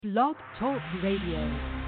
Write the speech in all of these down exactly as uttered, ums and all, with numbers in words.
Blog Talk Radio.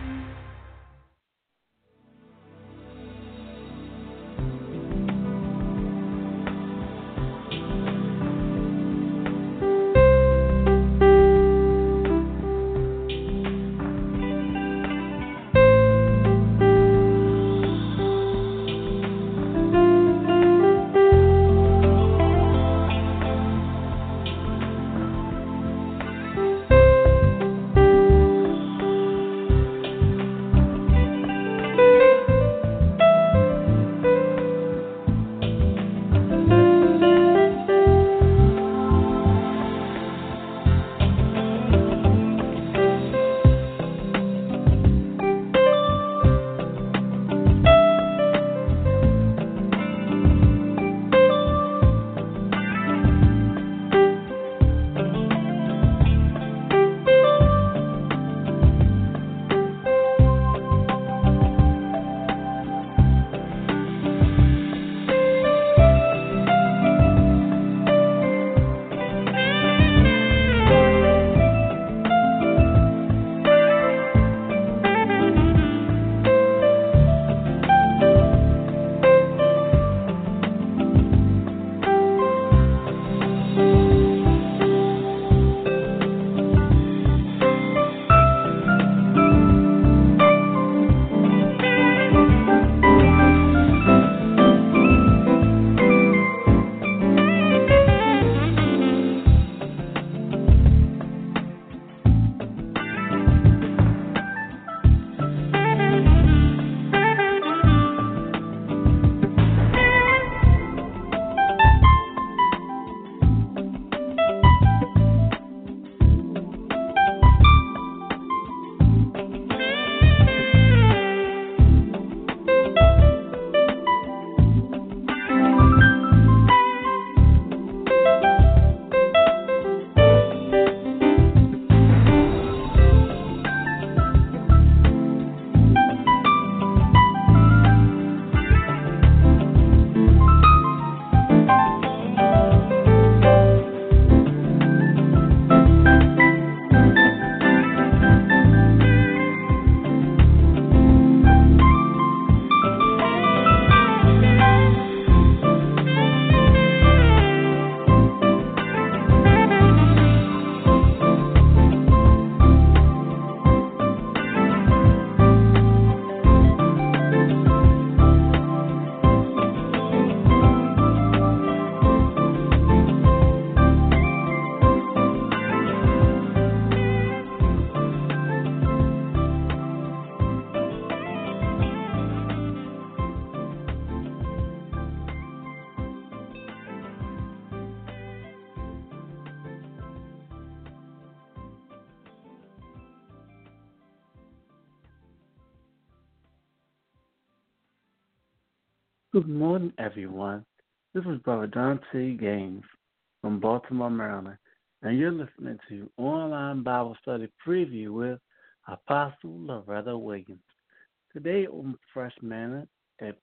Good morning, everyone. This is Brother Dante Gaines from Baltimore, Maryland, and you're listening to Online Bible Study Preview with Apostle Loretta Williams. Today on Fresh Manna at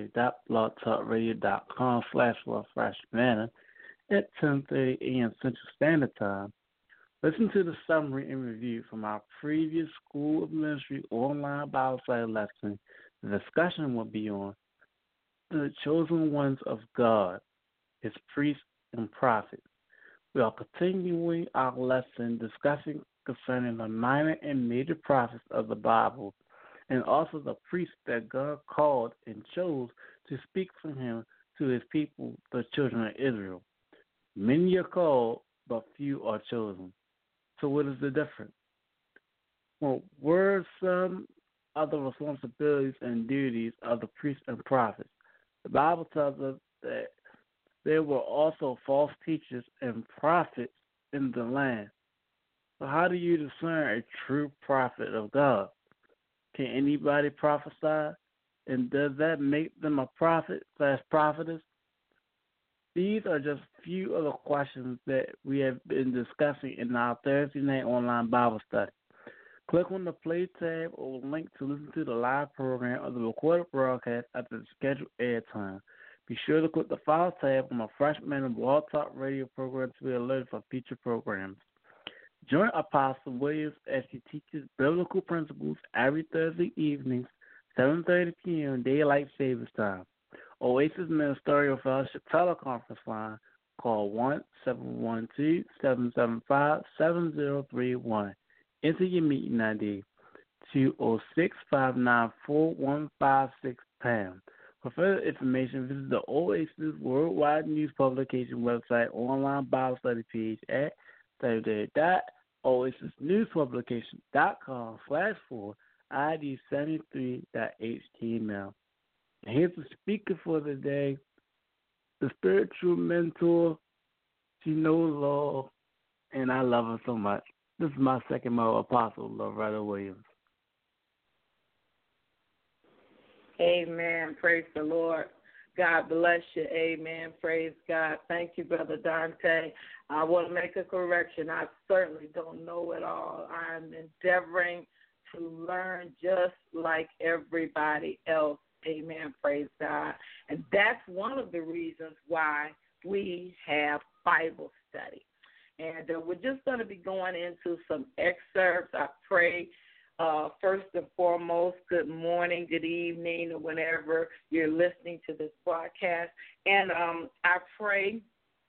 thursday.blogtalkradio.com slash Fresh Manna at ten thirty a.m. Central Standard Time. Listen to the summary and review from our previous School of Ministry Online Bible Study lesson. The discussion will be on the chosen ones of God, his priests and prophets. We are continuing our lesson discussing concerning the minor and major prophets of the Bible and also the priests that God called and chose to speak for him to his people, the children of Israel. Many are called, but few are chosen. So what is the difference? Well, were some other responsibilities and duties of the priests and prophets? The Bible tells us that there were also false teachers and prophets in the land. So how do you discern a true prophet of God? Can anybody prophesy? And does that make them a prophet slash prophetess? These are just a few of the questions that we have been discussing in our Thursday night online Bible study. Click on the Play tab or link to listen to the live program of the recorded broadcast at the scheduled air time. Be sure to click the File tab on the Fresh Manna Blog Talk Radio program to be alerted for future programs. Join Apostle Williams as he teaches biblical principles every Thursday evenings, seven thirty p.m. Daylight Savings Time. Oasis Ministerial Fellowship teleconference line, call one seven one two, seven seven five, seven zero three one. Enter your meeting I D, two oh six, five nine four, one five six pound. For further information, visit the Oasis Worldwide News Publication website online Bible study page at w w w dot oasis news publication dot com slash four I D seventy-three dot H T M L. And here's the speaker for the day, the spiritual mentor. She knows all, and I love her so much. This is my second mother, Apostle Loretta Williams. Amen. Praise the Lord. God bless you. Amen. Praise God. Thank you, Brother Dante. I want to make a correction. I certainly don't know it all. I'm endeavoring to learn just like everybody else. Amen. Praise God. And that's one of the reasons why we have Bible study. And uh, we're just going to be going into some excerpts. I pray, uh, first and foremost, good morning, good evening, or whenever you're listening to this broadcast. And um, I pray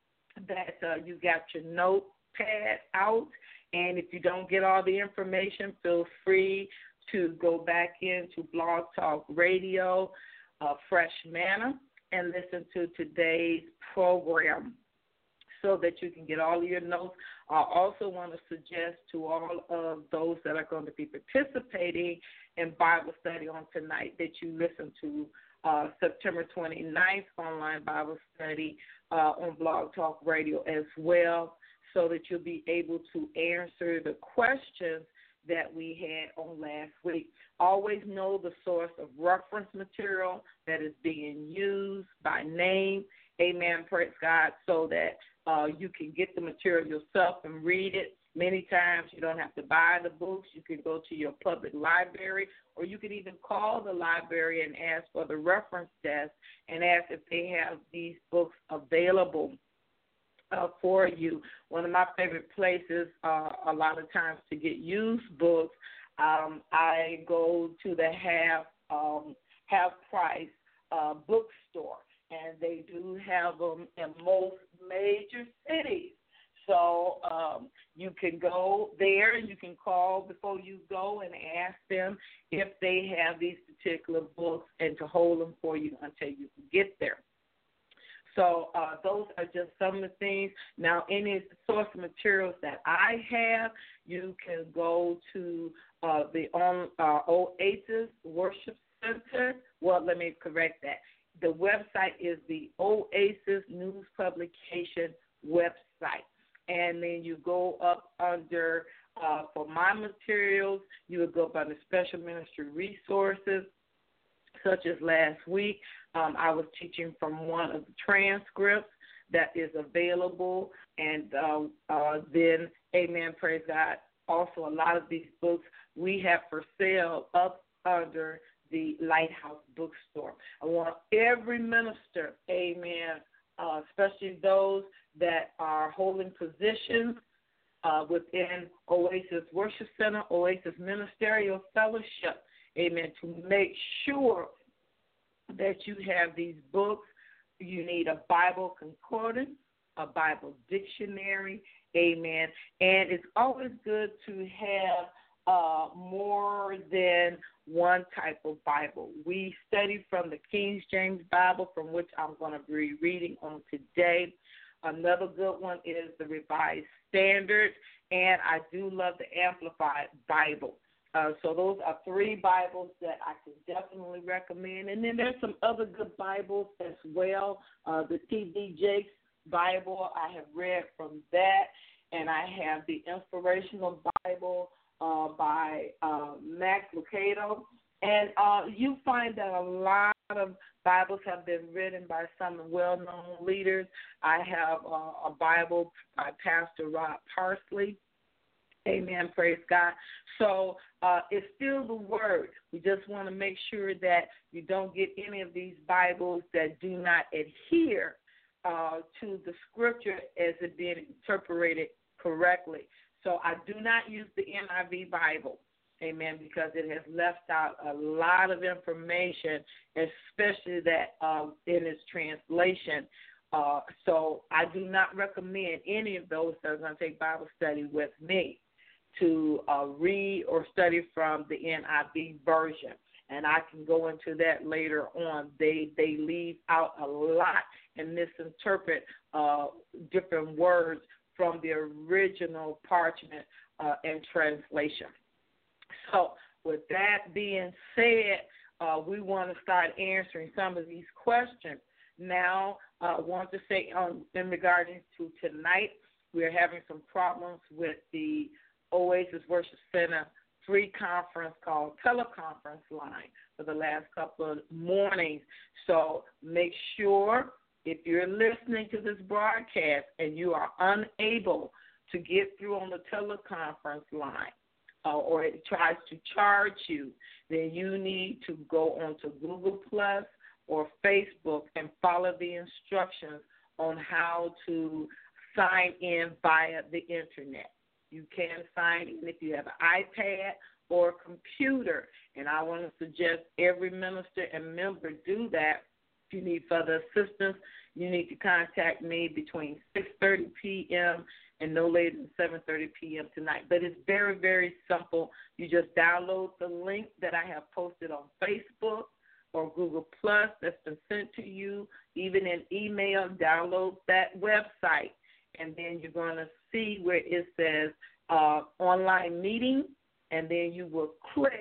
that uh, you got your notepad out. And if you don't get all the information, feel free to go back into Blog Talk Radio, uh, Fresh Manna, and listen to today's program so that you can get all of your notes. I also want to suggest to all of those that are going to be participating in Bible study on tonight that you listen to uh, September twenty-ninth online Bible study uh, on Blog Talk Radio as well, so that you'll be able to answer the questions that we had on last week. Always know the source of reference material that is being used by name. Amen, praise God, so that uh, you can get the material yourself and read it. Many times you don't have to buy the books. You can go to your public library, or you can even call the library and ask for the reference desk and ask if they have these books available Uh, for you. One of my favorite places uh, a lot of times to get used books, um, I go to the half um, half price uh, bookstore, and they do have them in most major cities. So um, you can go there and you can call before you go and ask them if they have these particular books and to hold them for you until you can get there. So uh, those are just some of the things. Now, any source of materials that I have, you can go to uh, the on, uh, Oasis Worship Center. Well, let me correct that. The website is the Oasis News Publication website. And then you go up under, uh, for my materials, you would go up under Special Ministry Resources, such as last week. Um, I was teaching from one of the transcripts that is available, and uh, uh, then, amen, praise God, also a lot of these books we have for sale up under the Lighthouse Bookstore. I want every minister, amen, uh, especially those that are holding positions uh, within Oasis Worship Center, Oasis Ministerial Fellowship, amen, to make sure that you have these books. You need a Bible concordance, a Bible dictionary, amen. And it's always good to have uh, more than one type of Bible. We study from the King James Bible, from which I'm going to be reading on today. Another good one is the Revised Standard, and I do love the Amplified Bible. Uh, so those are three Bibles that I can definitely recommend. And then there's some other good Bibles as well. Uh, the T D Jakes Bible, I have read from that. And I have the Inspirational Bible uh, by uh, Max Lucado. And uh, you find that a lot of Bibles have been written by some well-known leaders. I have uh, a Bible by Pastor Rod Parsley. Amen, praise God. So uh, it's still the Word. We just want to make sure that you don't get any of these Bibles that do not adhere uh, to the Scripture as it being interpreted correctly. So I do not use the N I V Bible, amen, because it has left out a lot of information, especially that uh, in its translation. Uh, so I do not recommend any of those that are going to take Bible study with me to uh, read or study from the N I V version. And I can go into that later on. They they leave out a lot and misinterpret uh, different words from the original parchment uh, and translation. So with that being said, uh, we want to start answering some of these questions. Now, I uh, want to say um, in regarding to tonight, we are having some problems with the Oasis Worship Center free conference called teleconference line for the last couple of mornings. So make sure if you're listening to this broadcast and you are unable to get through on the teleconference line uh, or it tries to charge you, then you need to go onto Google Plus or Facebook and follow the instructions on how to sign in via the internet. You can sign in if you have an iPad or computer, and I want to suggest every minister and member do that. If you need further assistance, you need to contact me between six thirty p.m. and no later than seven thirty p.m. tonight. But it's very, very simple. You just download the link that I have posted on Facebook or Google Plus that's been sent to you, even in email. Download that website, and then you're going to see where it says uh, online meeting, and then you will click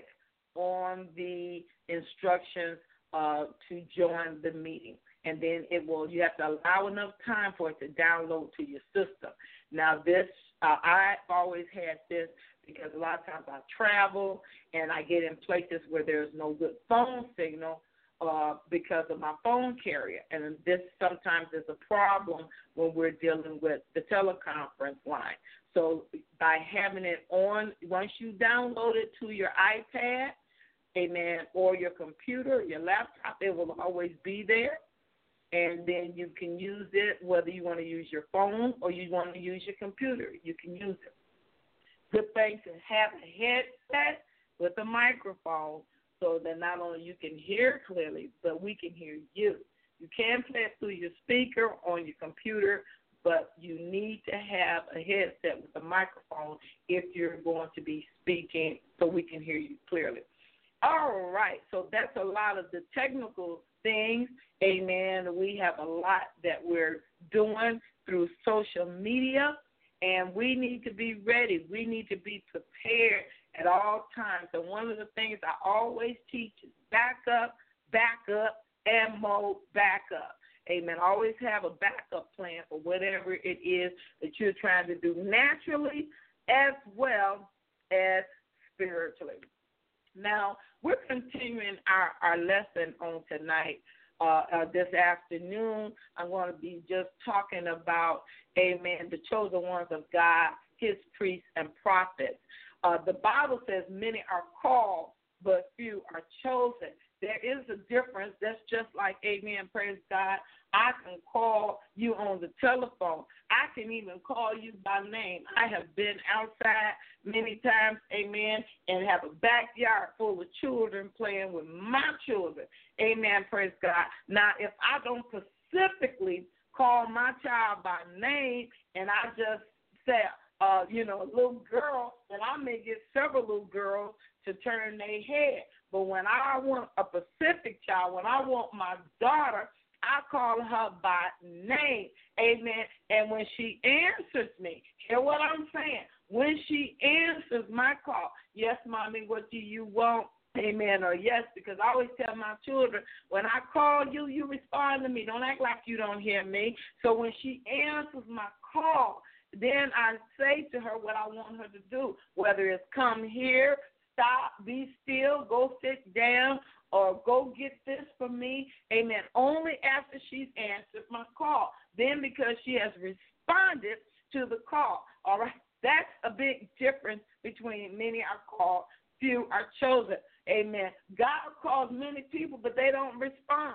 on the instructions uh, to join the meeting. And then it will, you have to allow enough time for it to download to your system. Now this, uh, I've always had this because a lot of times I travel and I get in places where there's no good phone signal uh, because of my phone carrier. And this sometimes is a problem when we're dealing with the teleconference line. So by having it on, once you download it to your iPad, amen, or your computer, your laptop, it will always be there. And then you can use it whether you want to use your phone or you want to use your computer. You can use it. Good thing to have a headset with a microphone so that not only you can hear clearly, but we can hear you. You can play it through your speaker on your computer, but you need to have a headset with a microphone if you're going to be speaking so we can hear you clearly. All right, so that's a lot of the technical things. Amen. We have a lot that we're doing through social media, and we need to be ready. We need to be prepared at all times. And one of the things I always teach is back up, back up, and more back up. Amen. Always have a backup plan for whatever it is that you're trying to do naturally as well as spiritually. Now, we're continuing our, our lesson on tonight. Uh, uh, this afternoon, I'm going to be just talking about, amen, the chosen ones of God, his priests and prophets. Uh, the Bible says many are called, but few are chosen. There is a difference. That's just like, amen, praise God. I can call you on the telephone. I can even call you by name. I have been outside many times, amen, and have a backyard full of children playing with my children. Amen, praise God. Now, if I don't specifically call my child by name and I just say, uh, you know, a little girl, then I may get several little girls to turn their head. But when I want a specific child, when I want my daughter, I call her by name, amen, and when she answers me, hear what I'm saying, when she answers my call, yes, mommy, what do you want, amen, or yes, because I always tell my children, when I call you, you respond to me. Don't act like you don't hear me. So when she answers my call, then I say to her what I want her to do, whether it's come here, stop, be still, go sit down, or go get this for me, amen, only after she's answered my call. Then because she has responded to the call, all right? That's a big difference between many are called, few are chosen, amen. God calls many people, but they don't respond.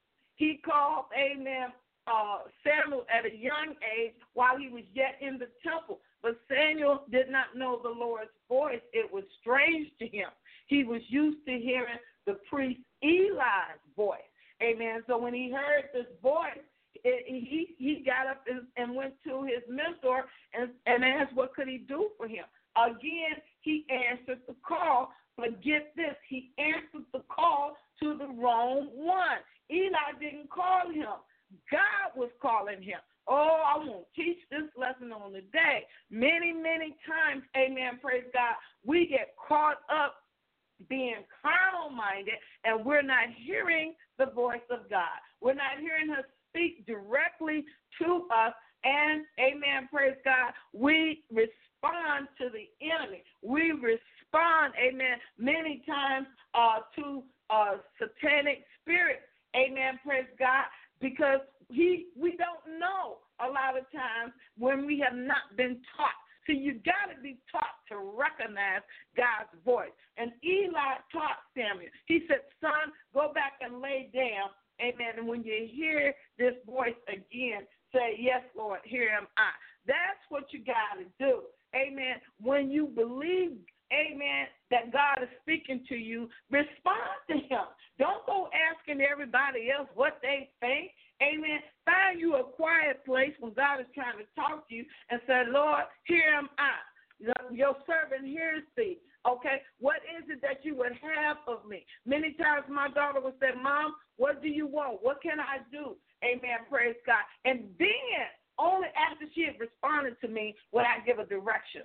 He called, amen, uh, Samuel at a young age while he was yet in the temple. But Samuel did not know the Lord's voice. It was strange to him. He was used to hearing the priest Eli's voice. Amen. So when he heard this voice, it, he he got up and, and went to his mentor and, and asked what could he do for him. Again, he answered the call, but get this, he answered the call to the wrong one. Eli didn't call him. God was calling him. Oh, I want to teach this lesson on the day. Many, many times, amen, praise God, we get caught up being carnal-minded, and we're not hearing the voice of God. We're not hearing her speak directly to us, and, amen, praise God, we respond to the enemy. We respond, amen, many times uh, to uh, satanic spirits, amen, praise God, because he we don't know a lot of times when we have not been taught. So you got to be taught to recognize God's voice. And Eli taught Samuel. He said, son, go back and lay down. Amen. And when you hear this voice again, say, yes, Lord, here am I. That's what you got to do. Amen. When you believe, amen, that God is speaking to you, respond to him. Don't go asking everybody else what they think. Amen. Find you a quiet place when God is trying to talk to you and say, Lord, here am I. Your servant hears thee. Okay, what is it that you would have of me? Many times my daughter would say, Mom, what do you want? What can I do? Amen, praise God. And then, only after she had responded to me, would I give a direction.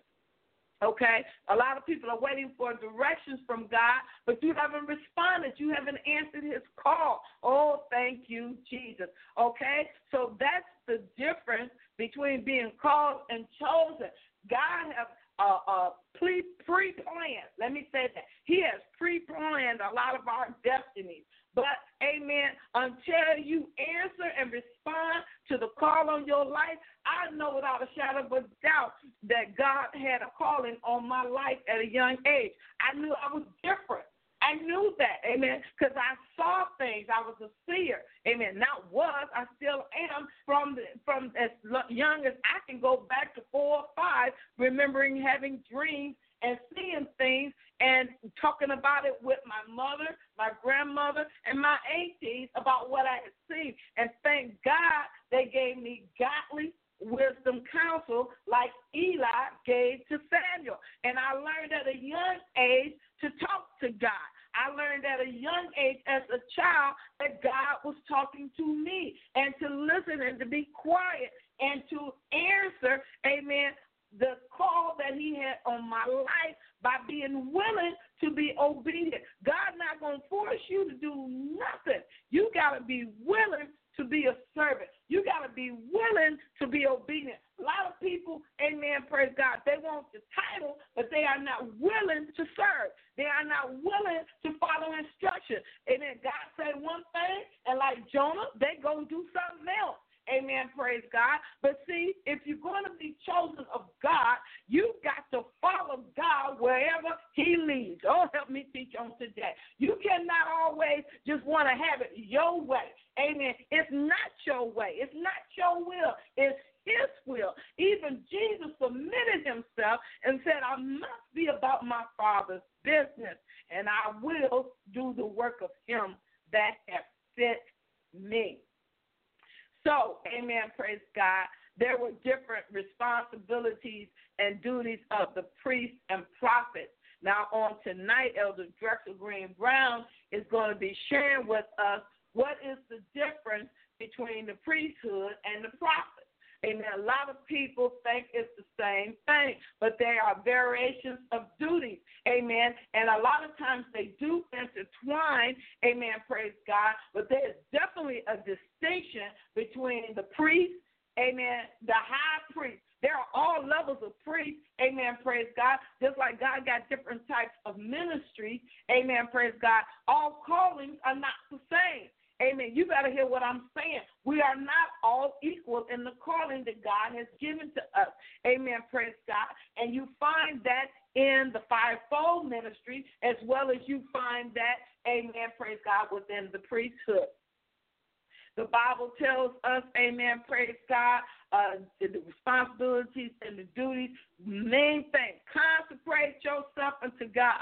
Okay, a lot of people are waiting for directions from God, but you haven't responded. You haven't answered his call. Oh, thank you, Jesus. Okay, so that's the difference between being called and chosen. God has uh, uh, pre- pre-planned. Let me say that. He has pre-planned a lot of our destinies. But, amen, until you answer and respond to the call on your life, I know without a shadow of a doubt that God had a calling on my life at a young age. I knew I was different. I knew that, amen, because I saw things. I was a seer, amen. Not was, I still am from the, from as young as I can go back to four or five, remembering having dreams and seeing things and talking about it with my mother, my grandmother, and my aunties about what I had seen. And thank God they gave me godly wisdom counsel like Eli gave to Samuel. And I learned at a young age to talk to God. I learned at a young age as a child that God was talking to me and to listen and to be quiet and to answer, amen, the call that he had on my life by being willing to be obedient. God not going to force you to do nothing. You got to be willing to be a servant. You got to be willing to be obedient. A lot of people, amen, praise God, they want the title, but they are not willing to serve. They are not willing to follow instruction. Amen. God said one thing, and like Jonah, they go do something else. Amen, praise God. But see, if you're going to be chosen of God, you've got to follow God wherever he leads. Oh, help me teach on today. You cannot always just want to have it your way. Amen. It's not your way. It's not your will. It's his will. Even Jesus submitted himself and said, I must be about my Father's business, and I will do the work of him that has sent me. So, amen, praise God, there were different responsibilities and duties of the priest and prophet. Now, on tonight, Elder Drexel Green Brown is going to be sharing with us what is the difference between the priesthood and the prophet. Amen. A lot of people think it's the same thing, but there are variations of duties. Amen. And a lot of times they do intertwine. Amen. Praise God. But there is definitely a distinction between the priest, amen, the high priest. There are all levels of priests, amen, praise God. Just like God got different types of ministry, amen, praise God. All callings are not the same. Amen. You got to hear what I'm saying. We are not all equal in the calling that God has given to us. Amen. Praise God. And you find that in the fivefold ministry as well as you find that, amen, praise God, within the priesthood. The Bible tells us, amen, praise God, uh, the, the responsibilities and the duties. Main thing, consecrate yourself unto God.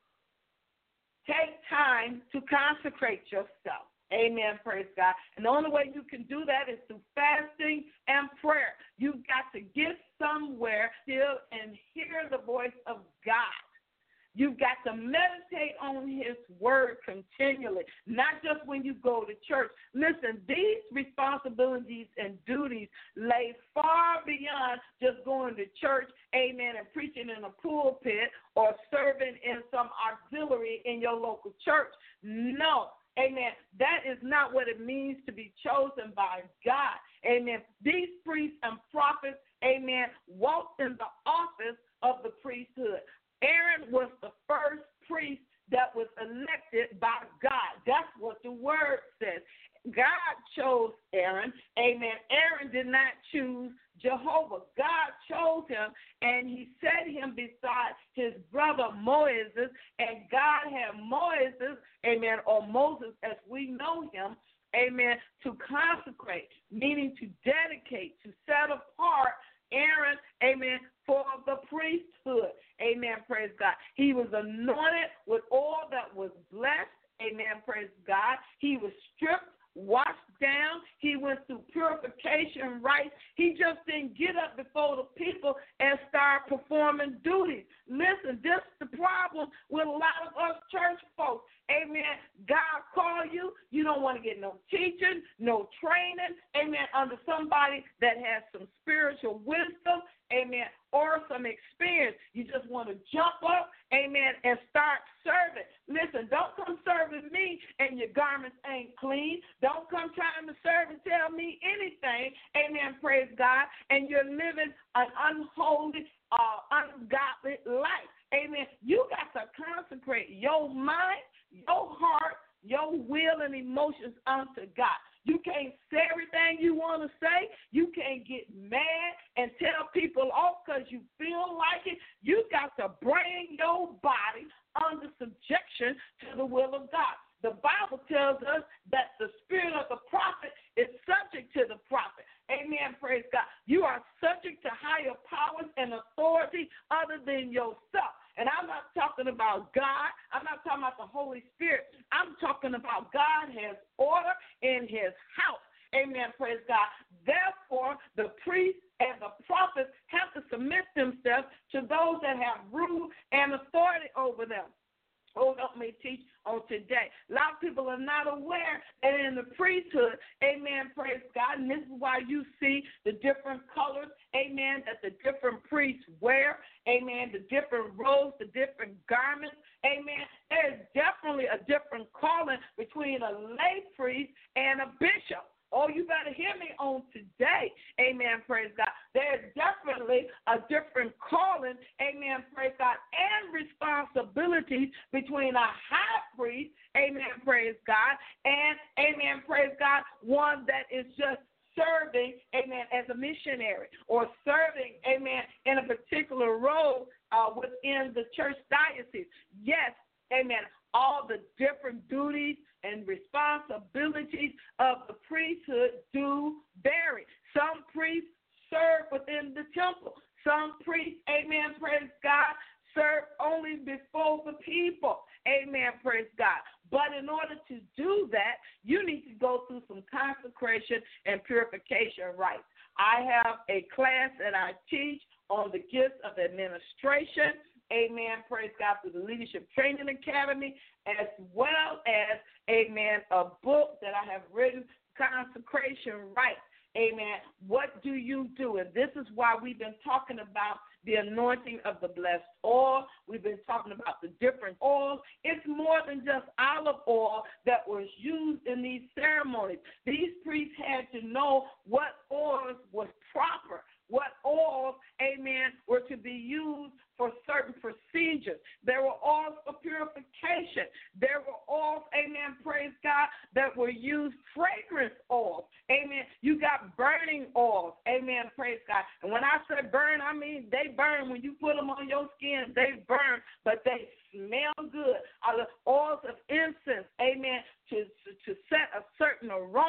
Take time to consecrate yourself. Amen, praise God. And the only way you can do that is through fasting and prayer. You've got to get somewhere still and hear the voice of God. You've got to meditate on his word continually, not just when you go to church. Listen, these responsibilities and duties lay far beyond just going to church, amen, and preaching in a pulpit or serving in some auxiliary in your local church. No. Amen. That is not what it means to be chosen by God. Amen. These priests and prophets, amen, walked in the office of the priesthood. Aaron was the first priest that was elected by God. That's what the word says. God chose Aaron. Amen. Aaron did not choose Jehovah. God chose him, and he set him beside his brother Moses, and God had Moses, amen, or Moses as we know him, amen, to consecrate, meaning to dedicate, to set apart Aaron, amen, for the priesthood. Amen, praise God. He was anointed with oil that was blessed. Amen, praise God. He was stripped, washed down. He went through purification rites. He just didn't get up before the people and start performing duties. Listen, this is the problem with a lot of us church folks. Amen. God call you. You don't want to get no teaching, no training. Amen. Under somebody that has some spiritual wisdom. Amen. Or some experience. You just want to jump up, amen, and start serving. Listen, don't come serving me and your garments ain't clean. Don't come trying to serve and tell me anything, amen, praise God, and you're living an unholy, uh, ungodly life. Amen. You got to consecrate your mind, your heart, your will and emotions unto God. You can't say everything you want to say. You can't get mad and tell people off because you feel like it. You got to bring your body under subjection to the will of God. The Bible tells us that the spirit of the prophet is subject to the prophet. Amen, praise God. You are subject to higher powers and authority other than yourself. And I'm not talking about God. I'm not talking about the Holy Spirit. I'm talking about God has order in his house. Amen, praise God. Therefore, the priests and the prophets have to submit themselves to those that have rule and authority over them. Oh, help me teach on today. A lot of people are not aware that in the priesthood, amen, praise God, and this is why you see the different colors, amen, that the different priests wear, amen, the different robes, the different garments, amen. There's definitely a different calling between a lay priest and a bishop. Oh, you better hear me on today. Amen, praise God. There's definitely a different calling, amen, praise God, and responsibilities between a high priest, amen, praise God, and, amen, praise God, one that is just serving, amen, as a missionary or serving, amen, in a particular role uh, within the church diocese. Yes, amen, all the different duties and responsibilities of the priesthood do vary. Some priests serve within the temple. Some priests, amen, praise God, serve only before the people. Amen, praise God. But in order to do that, you need to go through some consecration and purification rites. I have a class that I teach on the gifts of administration. Amen, praise God, through the Leadership Training Academy, as well as, amen, a book that I have written, Consecration Rites. Amen. What do you do? And this is why we've been talking about the anointing of the blessed oil. We've been talking about the different oils. It's more than just olive oil that was used in these ceremonies. These priests had to know what oils was proper, what oils, amen, were to be used for certain procedures. There were oils for purification. There were oils, amen, praise God, that were used, fragrance oils. Amen. You got burning oils. Amen, praise God. And when I say burn, I mean they burn. When you put them on your skin, they burn, but they smell good. Are the oils of incense, amen, to, to, to set a certain aroma.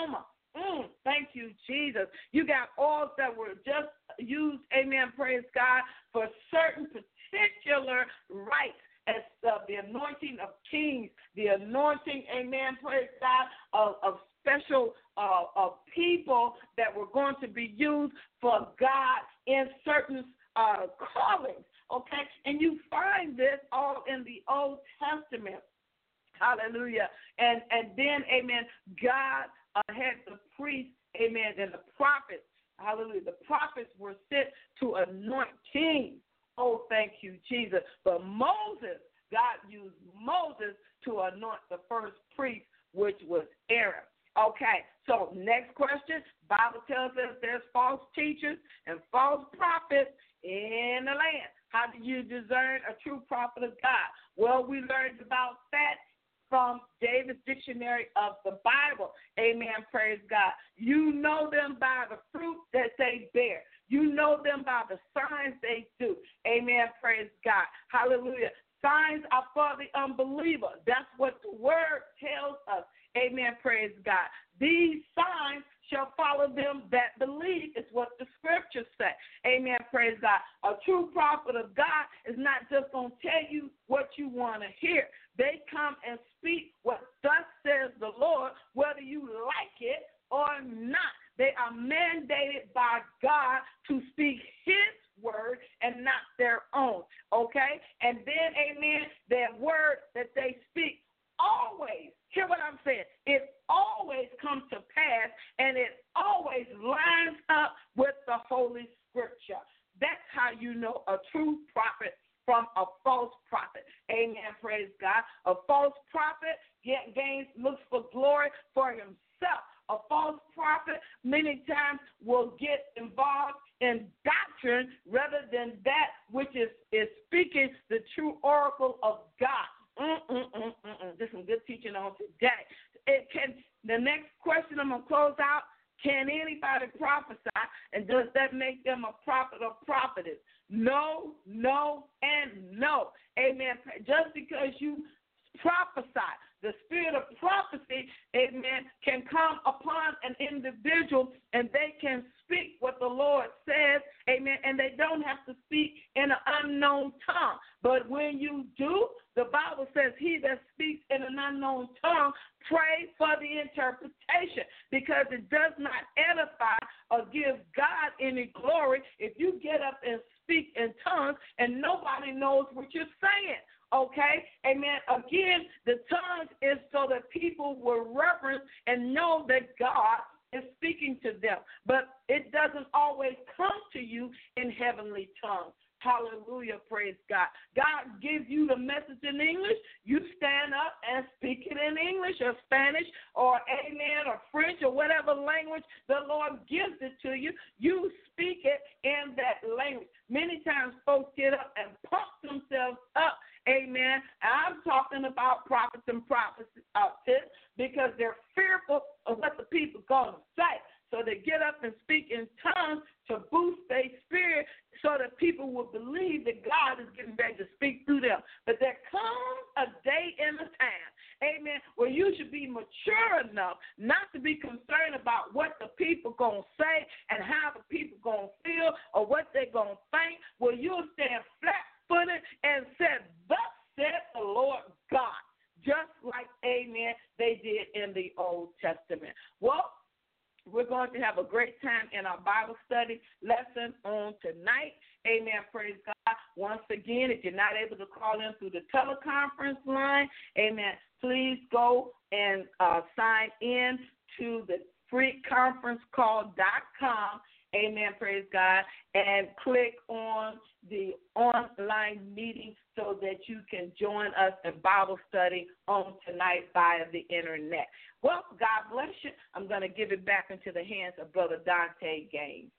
Mm, thank you, Jesus. You got oils that were just used, amen, praise God, for certain particular rites, as uh, the anointing of kings, the anointing, amen, praise God, of, of special uh, of people that were going to be used for God in certain uh, callings, okay? And you find this all in the Old Testament. Hallelujah. And and then, amen, God uh, had the priests, amen, and the prophets. Hallelujah. The prophets were sent to anoint kings. Oh, thank you, Jesus. But Moses, God used Moses to anoint the first priest, which was Aaron. Okay, so next question. Bible tells us there's false teachers and false prophets in the land. How do you discern a true prophet of God? Well, we learned about that from David's Dictionary of the Bible. Amen, praise God. You know them by the fruit that they bear. You know them by the signs they do. Amen, praise God. Hallelujah. Signs are for the unbeliever. That's what the word tells us. Amen, praise God. These signs shall follow them that believe, is what the scriptures say. Amen, praise God. A true prophet of God is not just going to tell you what you want to hear. They come and speak what thus says the Lord, whether you like it or not. They are mandated by God to speak his word and not their own, okay? And then, amen, that word that they speak always, hear what I'm saying, it always comes to pass, and it always lines up with the Holy Scripture. That's how you know a true prophet from a false prophet. Amen, praise God. A false prophet gains, looks for glory for himself. A false prophet many times will get involved in doctrine rather than that which is, is speaking the true oracle of God. Mm-mm-mm-mm-mm. There's some good teaching on today. It can. The next question I'm going to close out, can anybody prophesy, and does that make them a prophet or prophetess? No, no, and no. Amen. Just because you prophesy, the spirit of prophecy, amen, can come upon an individual and they can speak what the Lord says, amen, and they don't have to speak in an unknown tongue. But when you do, the Bible says he that speaks in an unknown tongue, pray for the interpretation, because it does not edify or give God any glory if you get up and speak in tongues and nobody knows what you're saying. Okay, amen. Again, the tongue is so that people will reverence and know that God is speaking to them. But it doesn't always come to you in heavenly tongues. Hallelujah, praise God. God gives you the message in English. You stand up and speak it in English or Spanish or amen or French or whatever language the Lord gives it to you. You speak it in that language. Many times folks get up and pump themselves up. Amen. I'm talking about prophets and prophecies because they're fearful of what the people are going to say. So they get up and speak in tongues to boost their spirit so that people will believe that God is getting ready to speak through them. But there comes a day and a time, amen, where you should be mature enough not to be concerned about what the people going to say and how the people going to feel or what they're going to think. Well, you'll stand flat-footed and said, thus said the Lord God, just like, amen, they did in the Old Testament. Well, we're going to have a great time in our Bible study lesson on tonight. Amen. Praise God. Once again, if you're not able to call in through the teleconference line, amen, please go and uh, sign in to the free conference call dot com. Amen. Praise God. And click on the online meeting so that you can join us in Bible study on tonight via the internet. Well, God bless you. I'm going to give it back into the hands of Brother Dante Gaines.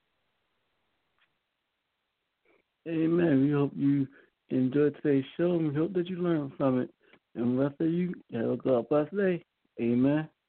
Amen. We hope you enjoyed today's show, and we hope that you learned from it. And the rest of you, have a God bless day. Amen.